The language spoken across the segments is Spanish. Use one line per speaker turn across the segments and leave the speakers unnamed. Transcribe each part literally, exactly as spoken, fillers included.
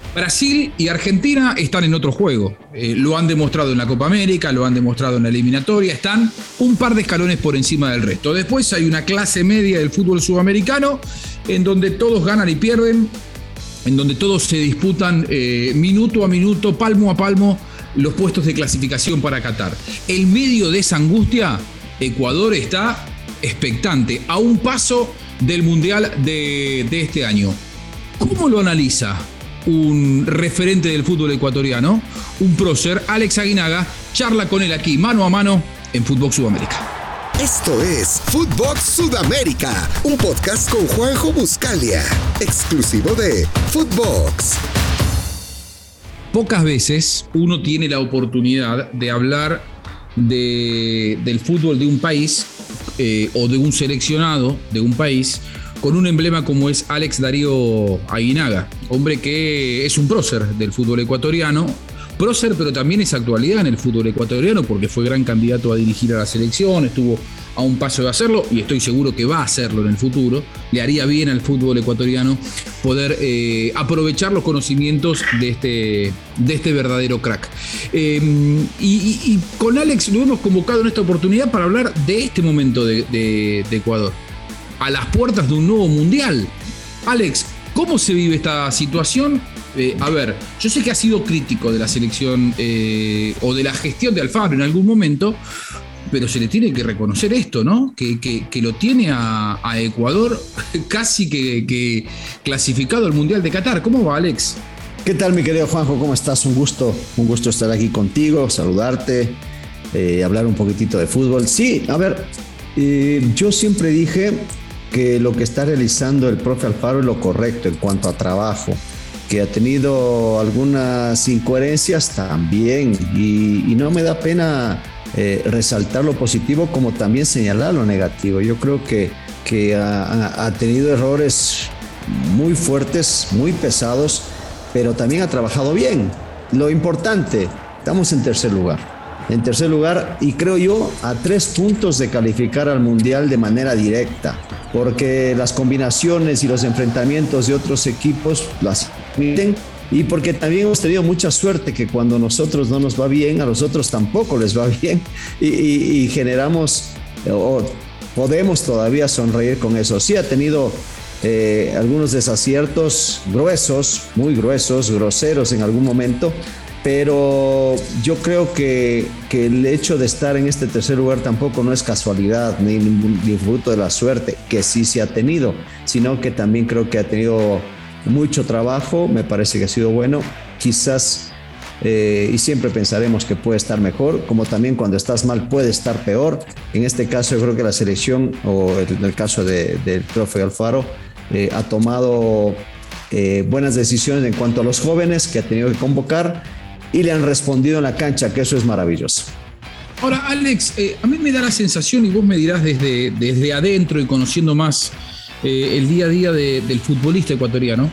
Brasil y Argentina están en otro juego. Eh, lo han demostrado en la Copa América, lo han demostrado en la eliminatoria. Están un par de escalones por encima del resto. Después hay una clase media del fútbol sudamericano en donde todos ganan y pierden, en donde todos se disputan eh, minuto a minuto, palmo a palmo, los puestos de clasificación para Qatar. En medio de esa angustia, Ecuador está expectante, a un paso del Mundial de, de este año. ¿Cómo lo analiza un referente del fútbol ecuatoriano, un prócer? Alex Aguinaga charla con él aquí, mano a mano, en Footbox Sudamérica.
Esto es Footbox Sudamérica, un podcast con Juanjo Buscalia, exclusivo de Footbox.
Pocas veces uno tiene la oportunidad de hablar de, del fútbol de un país eh, o de un seleccionado de un país con un emblema como es Alex Darío Aguinaga, hombre que es un prócer del fútbol ecuatoriano, prócer pero también es actualidad en el fútbol ecuatoriano porque fue gran candidato a dirigir a la selección, estuvo a un paso de hacerlo y estoy seguro que va a hacerlo en el futuro. Le haría bien al fútbol ecuatoriano poder eh, aprovechar los conocimientos de este, de este verdadero crack. Eh, y, y, y con Alex lo hemos convocado en esta oportunidad para hablar de este momento de, de, de Ecuador, a las puertas de un nuevo mundial. Alex, ¿cómo se vive esta situación? Eh, a ver, yo sé que ha sido crítico de la selección eh, o de la gestión de Alfaro en algún momento, pero se le tiene que reconocer esto, ¿no? Que, que, que lo tiene a, a Ecuador casi que, que clasificado al Mundial de Qatar. ¿Cómo va, Alex?
¿Qué tal, mi querido Juanjo? ¿Cómo estás? Un gusto, un gusto estar aquí contigo, saludarte, eh, hablar un poquitito de fútbol. Sí, a ver, eh, yo siempre dije que lo que está realizando el profe Alfaro es lo correcto en cuanto a trabajo, que ha tenido algunas incoherencias también y, y no me da pena eh, resaltar lo positivo como también señalar lo negativo. Yo creo que, que ha, ha tenido errores muy fuertes, muy pesados, pero también ha trabajado bien. Lo importante, estamos en tercer lugar. En tercer lugar, y creo yo, a tres puntos de calificar al Mundial de manera directa, porque las combinaciones y los enfrentamientos de otros equipos las permiten, y porque también hemos tenido mucha suerte que cuando a nosotros no nos va bien, a los otros tampoco les va bien, y, y, y generamos, o podemos todavía sonreír con eso. Sí ha tenido eh, algunos desaciertos gruesos, muy gruesos, groseros en algún momento, pero yo creo que, que el hecho de estar en este tercer lugar tampoco no es casualidad ni, ni fruto de la suerte, que sí se ha tenido, sino que también creo que ha tenido mucho trabajo, me parece que ha sido bueno, quizás, eh, y siempre pensaremos que puede estar mejor, como también cuando estás mal puede estar peor. En este caso yo creo que la selección, o en el caso de, del profe Alfaro, eh, ha tomado eh, buenas decisiones en cuanto a los jóvenes que ha tenido que convocar, y le han respondido en la cancha, que eso es maravilloso.
Ahora, Alex, eh, a mí me da la sensación, y vos me dirás desde, desde adentro y conociendo más eh, el día a día de, del futbolista ecuatoriano,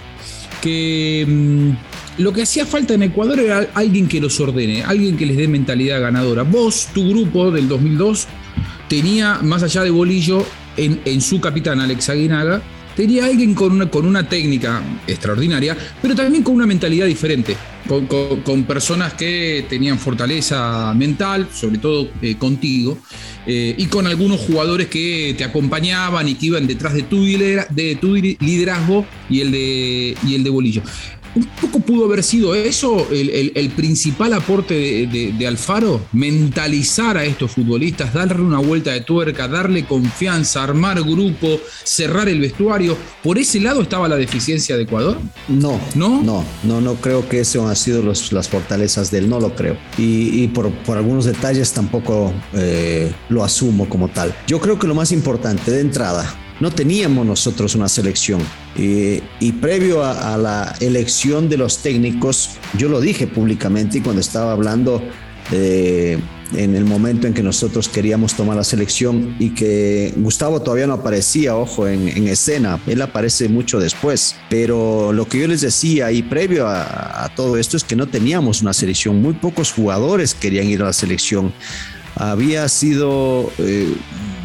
que mmm, lo que hacía falta en Ecuador era alguien que los ordene, alguien que les dé mentalidad ganadora. Vos, tu grupo del dos mil dos, tenía, más allá de Bolillo, en, en su capitán, Alex Aguinaga, tenía alguien con una, con una técnica extraordinaria, pero también con una mentalidad diferente, con, con, con personas que tenían fortaleza mental, sobre todo eh, contigo, eh, y con algunos jugadores que te acompañaban y que iban detrás de tu, de tu liderazgo y el de, y el de Bolillo. Un poco pudo haber sido eso el, el, el principal aporte de, de, de Alfaro, mentalizar a estos futbolistas, darle una vuelta de tuerca, darle confianza, armar grupo, cerrar el vestuario. ¿Por ese lado estaba la deficiencia de Ecuador?
No, no, no, no, no creo que eso han sido los, las fortalezas de él, no lo creo. Y, y por, por algunos detalles tampoco eh, lo asumo como tal. Yo creo que lo más importante de entrada, no teníamos nosotros una selección eh, y previo a, a la elección de los técnicos, yo lo dije públicamente y cuando estaba hablando eh, en el momento en que nosotros queríamos tomar la selección y que Gustavo todavía no aparecía, ojo, en, en escena, él aparece mucho después, pero lo que yo les decía y previo a, a todo esto es que no teníamos una selección, muy pocos jugadores querían ir a la selección. Había sido eh,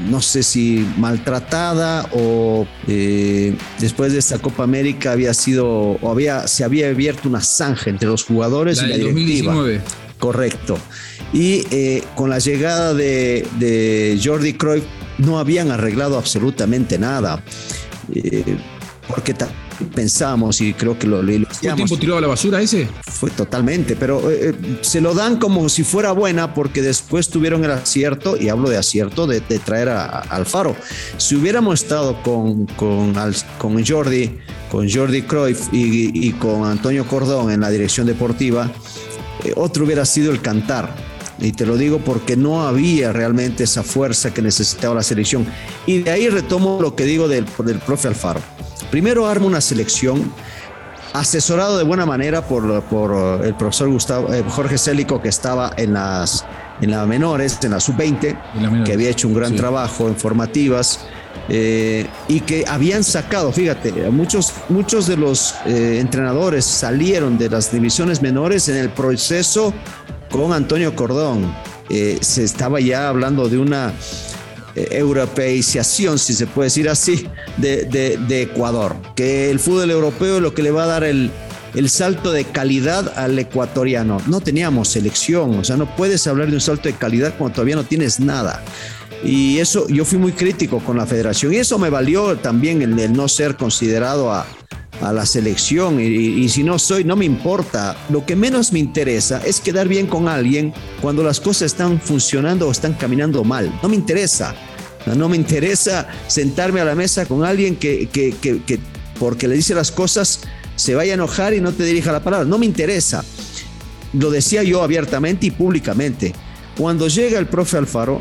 no sé si maltratada o eh, después de esta Copa América había sido, o había, se había abierto una zanja entre los jugadores
la
y la
del
directiva.
dos mil diecinueve.
Correcto. Y eh, con la llegada de, de Jordi Cruyff no habían arreglado absolutamente nada. Eh, porque pensamos, y creo que lo, lo
¿Fue el tiempo tirado a la basura ese?
Fue totalmente, pero eh, se lo dan como si fuera buena porque después tuvieron el acierto, y hablo de acierto, de, de traer a, a Alfaro. Si hubiéramos estado con, con, con Jordi, con Jordi Cruyff y, y con Antonio Cordón en la dirección deportiva, eh, otro hubiera sido el cantar. Y te lo digo porque no había realmente esa fuerza que necesitaba la selección. Y de ahí retomo lo que digo del, del profe Alfaro. Primero arma una selección asesorado de buena manera por, por el profesor Gustavo, eh, Jorge Célico, que estaba en las en las menores, en la sub veinte, que había hecho un gran sí. trabajo en formativas eh, y que habían sacado, fíjate, muchos, muchos de los eh, entrenadores salieron de las divisiones menores en el proceso con Antonio Cordón. Eh, se estaba ya hablando de una eh, europeización, si se puede decir así, de, de, de Ecuador, que el fútbol europeo es lo que le va a dar el, el salto de calidad al ecuatoriano. No teníamos selección, o sea, no puedes hablar de un salto de calidad cuando todavía no tienes nada. Y eso, yo fui muy crítico con la federación y eso me valió también el, el no ser considerado a a la selección y, y, y si no soy, no me importa. Lo que menos me interesa es quedar bien con alguien cuando las cosas están funcionando o están caminando mal. No me interesa. No, no me interesa sentarme a la mesa con alguien que, que, que, que porque le dice las cosas se vaya a enojar y no te dirija la palabra. No me interesa. Lo decía yo abiertamente y públicamente. Cuando llega el profe Alfaro,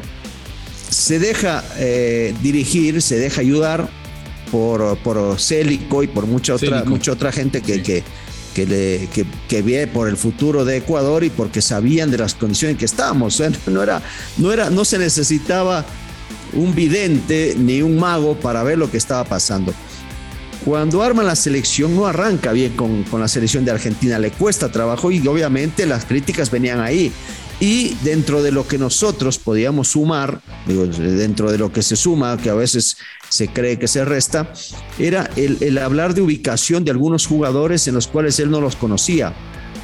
se deja eh, dirigir, se deja ayudar por, por Célico y por mucha otra, mucha otra gente que, sí. que, que, le, que, que ve por el futuro de Ecuador y porque sabían de las condiciones en que estábamos. O sea, no, era, no, era, no se necesitaba un vidente ni un mago para ver lo que estaba pasando. Cuando arma la selección no arranca bien con, con la selección de Argentina, le cuesta trabajo y obviamente las críticas venían ahí. Y dentro de lo que nosotros podíamos sumar, digo, dentro de lo que se suma, que a veces se cree que se resta, era el, el hablar de ubicación de algunos jugadores en los cuales él no los conocía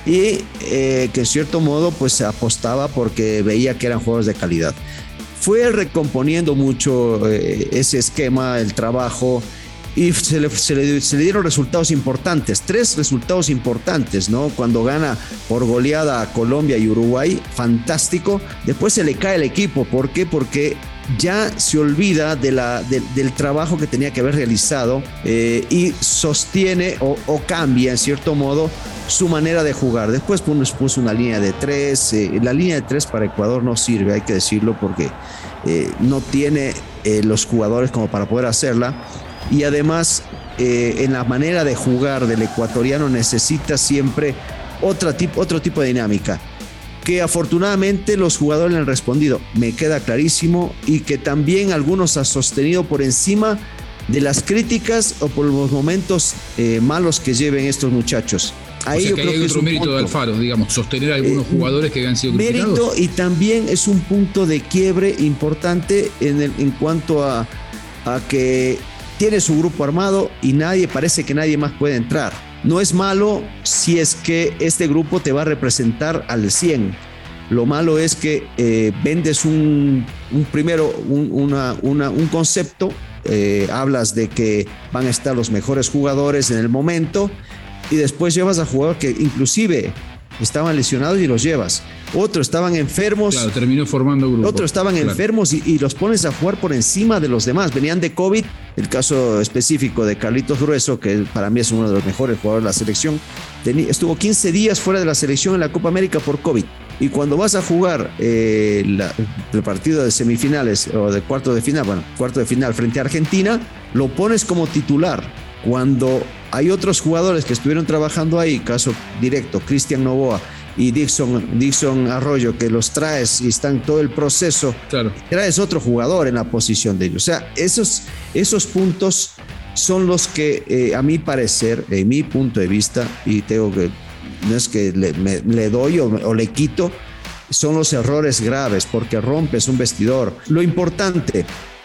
y eh, que en cierto modo pues apostaba porque veía que eran jugadores de calidad. Fue recomponiendo mucho eh, ese esquema, el trabajo, y se le, se, le, se le dieron resultados importantes, tres resultados importantes, ¿no? Cuando gana por goleada a Colombia y Uruguay, fantástico. Después se le cae el equipo, ¿por qué? Porque ya se olvida de la, de, del trabajo que tenía que haber realizado eh, y sostiene o, o cambia en cierto modo su manera de jugar. Después puso, puso una línea de tres, eh, la línea de tres para Ecuador no sirve, hay que decirlo, porque eh, no tiene eh, los jugadores como para poder hacerla. Y además eh, en la manera de jugar del ecuatoriano necesita siempre otra tipo, otro tipo de dinámica que afortunadamente los jugadores le han respondido, me queda clarísimo, y que también algunos han sostenido por encima de las críticas o por los momentos eh, malos que lleven estos muchachos. Ahí
o sea
yo
que
creo
hay
que
otro
es un
mérito
punto.
de Alfaro, digamos, sostener a algunos eh, jugadores que habían sido criticados.
Mérito, y también es un punto de quiebre importante en, el, en cuanto a, a que tiene su grupo armado y nadie, parece que nadie más puede entrar. No es malo si es que este grupo te va a representar al cien. Lo malo es que eh, vendes un, un primero un, una, una, un concepto, eh, hablas de que van a estar los mejores jugadores en el momento y después llevas a jugadores que inclusive estaban lesionados y los llevas. Otros estaban enfermos.
Claro, terminó formando grupo.
Otros estaban claro. enfermos y, y los pones a jugar por encima de los demás. Venían de COVID. El caso específico de Carlitos Grueso, que para mí es uno de los mejores jugadores de la selección, tenía, estuvo quince días fuera de la selección en la Copa América por COVID. Y cuando vas a jugar eh, la, el partido de semifinales o de cuarto de final, bueno, cuarto de final frente a Argentina, lo pones como titular. Cuando hay otros jugadores que estuvieron trabajando ahí, caso directo, Cristian Novoa y Dixon, Dixon Arroyo, que los traes y están todo el proceso, claro. traes otro jugador en la posición de ellos. O sea, esos, esos puntos son los que eh, a mi parecer, en mi punto de vista, y tengo que, no es que le, me, le doy o, o le quito, son los errores graves, porque rompes un vestidor. Lo importante,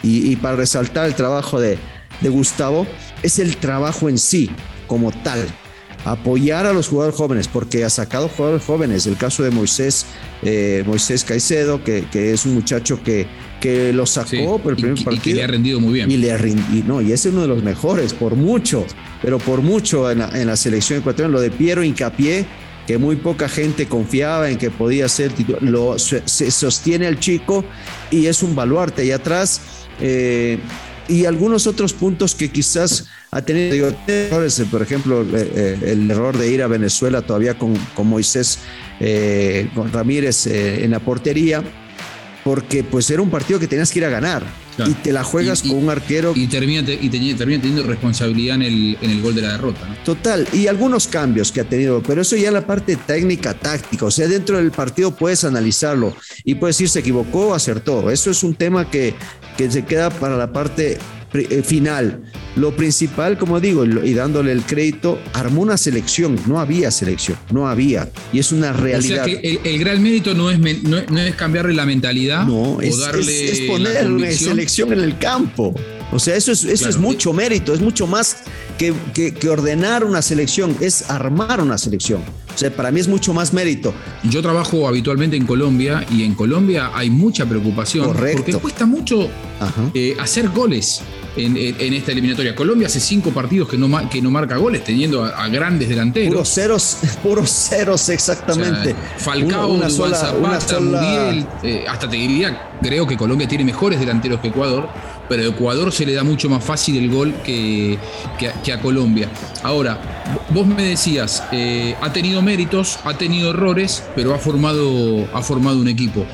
y, y para resaltar el trabajo de, de Gustavo, es el trabajo en sí, como tal. Apoyar a los jugadores jóvenes, porque ha sacado jugadores jóvenes. El caso de Moisés, eh, Moisés Caicedo, que, que es un muchacho que, que lo sacó sí, por el primer
y,
partido.
Y que le ha rendido muy bien.
Y, le ha rendido, no, y es uno de los mejores, por mucho, pero por mucho en la, en la selección ecuatoriana. Lo de Piero Hincapié, que muy poca gente confiaba en que podía ser titular, lo, se, se sostiene al chico y es un baluarte. Y atrás, eh, y algunos otros puntos que quizás ha tenido digo, errores, por ejemplo, eh, el error de ir a Venezuela todavía con, con Moisés, eh, con Ramírez eh, en la portería, porque pues era un partido que tenías que ir a ganar. Claro. Y te la juegas y, con y, un arquero.
Y termina, y termina teniendo responsabilidad en el, en el gol de la derrota, ¿no?
Total, y algunos cambios que ha tenido, pero eso ya la parte técnica, táctica, o sea, dentro del partido puedes analizarlo y puedes decir se equivocó o acertó. Eso es un tema que, que se queda para la parte final. Lo principal, como digo, y dándole el crédito, armó una selección. No había selección, no había. Y es una realidad.
O sea que el, el gran mérito no es, no, no es cambiarle la mentalidad
no,
o
es,
darle
es, es poner una selección en el campo. O sea, eso es, eso claro. es mucho mérito, es mucho más que, que, que ordenar una selección, es armar una selección. O sea, para mí es mucho más mérito.
Yo trabajo habitualmente en Colombia y en Colombia hay mucha preocupación.
Correcto.
Porque cuesta mucho eh, hacer goles en, en, en esta eliminatoria. Colombia hace cinco partidos que no, que no marca goles, teniendo a, a grandes delanteros.
Puros ceros, puros ceros, exactamente.
O sea, Falcao, una, una sola, Zapata, una sola... Muriel, eh, hasta te diría, creo que Colombia tiene mejores delanteros que Ecuador, pero a Ecuador se le da mucho más fácil el gol que, que, que a Colombia. Ahora, vos me decías, eh, ha tenido méritos, ha tenido errores, pero ha formado, ha formado un equipo.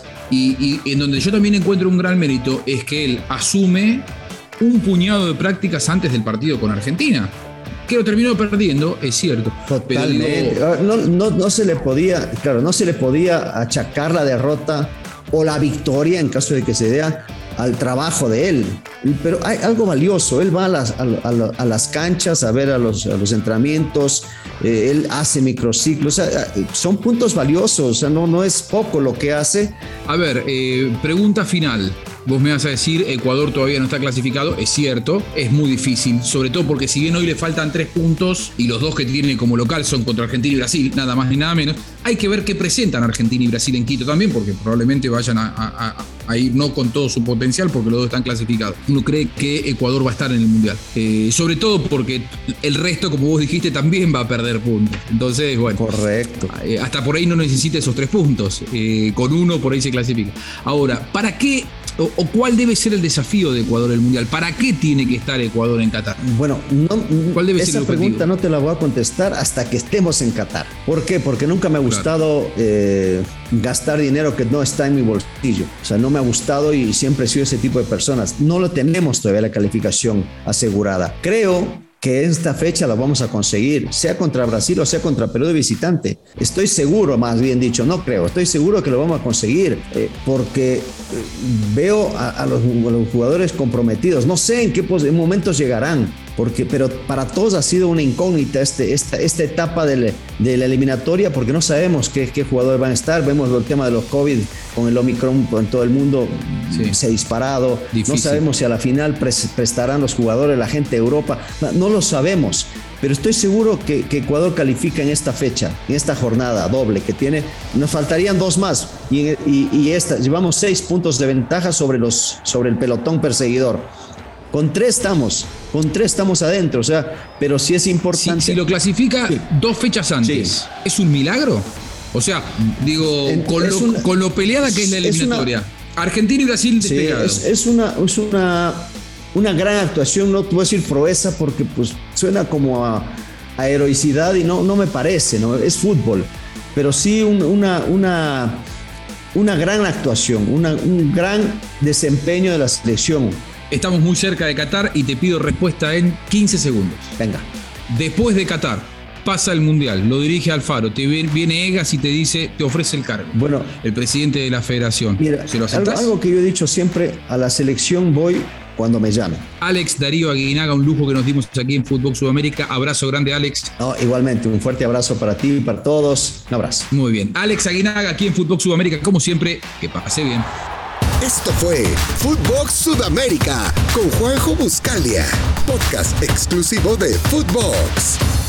Y, y en donde yo también encuentro un gran mérito es que él asume un puñado de prácticas antes del partido con Argentina. Que lo terminó perdiendo, es cierto.
Totalmente. Pero digo, no, no, no se le podía, claro, no se le podía achacar la derrota o la victoria en caso de que se dé al trabajo de él. Pero hay algo valioso. Él va a las, a, a, a las canchas a ver a los, a los entrenamientos. Eh, él hace microciclos. O sea, son puntos valiosos. O sea, no, no es poco lo que hace.
A ver, eh, pregunta final. Vos me vas a decir, Ecuador todavía no está clasificado, es cierto, es muy difícil, sobre todo porque si bien hoy le faltan tres puntos y los dos que tiene como local son contra Argentina y Brasil, nada más ni nada menos, hay que ver qué presentan Argentina y Brasil en Quito también, porque probablemente vayan a, a, a ir no con todo su potencial porque los dos están clasificados. Uno cree que Ecuador va a estar en el Mundial, eh, sobre todo porque el resto, como vos dijiste, también va a perder puntos. Entonces, bueno,
correcto.
Eh, hasta por ahí no necesita esos tres puntos, eh, con uno por ahí se clasifica. Ahora, ¿para qué? O, ¿O cuál debe ser el desafío de Ecuador en el Mundial? ¿Para qué tiene que estar Ecuador en Qatar?
Bueno, no,
¿cuál debe
esa
ser el
pregunta no te la voy a contestar hasta que estemos en Qatar. ¿Por qué? Porque nunca me ha gustado claro. eh, gastar dinero que no está en mi bolsillo. O sea, no me ha gustado y siempre he sido ese tipo de personas. No lo tenemos todavía la calificación asegurada. Creo que esta fecha la vamos a conseguir, sea contra Brasil o sea contra Perú de visitante. Estoy seguro, más bien dicho, no creo, estoy seguro que lo vamos a conseguir, eh, porque eh, veo a, a, los, a los jugadores comprometidos. No sé en qué en momentos llegarán, porque, pero para todos ha sido una incógnita este, esta, esta etapa de, le, de la eliminatoria, porque no sabemos qué, qué jugadores van a estar. Vemos el tema de los COVID con el Omicron en todo el mundo, sí. se ha disparado. Difícil. No sabemos si a la final prestarán los jugadores, la gente de Europa, no lo sabemos, pero estoy seguro que, que Ecuador califica en esta fecha, en esta jornada doble que tiene. Nos faltarían dos más y, y, y esta, llevamos seis puntos de ventaja sobre, los, sobre el pelotón perseguidor. Con tres estamos, con tres estamos adentro, o sea, pero sí es importante.
Si, si lo clasifica sí. dos fechas antes, sí. ¿es un milagro? O sea, digo, en, con, lo, una, con lo peleada que es la eliminatoria. Es una, Argentina y Brasil despegados.
Sí, es, es una... Es una Una gran actuación, no te voy a decir proeza porque pues suena como a, a heroicidad y no, no me parece, ¿no? Es fútbol, pero sí un, una, una, una gran actuación, una, un gran desempeño de la selección.
Estamos muy cerca de Qatar y te pido respuesta en quince segundos.
Venga.
Después de Qatar, pasa el Mundial, lo dirige Alfaro, te viene Egas y te dice, te ofrece el cargo.
Bueno,
el presidente de la federación.
Mira,
¿se lo
algo, algo que yo he dicho siempre, a la selección voy cuando me llame.
Alex Darío Aguinaga, un lujo que nos dimos aquí en Fútbol Sudamérica. Abrazo grande, Alex.
No, igualmente, un fuerte abrazo para ti y para todos. Un abrazo.
Muy bien. Alex Aguinaga aquí en Fútbol Sudamérica, como siempre, que pase bien.
Esto fue Footbox Sudamérica con Juanjo Buscalia, podcast exclusivo de Footbox.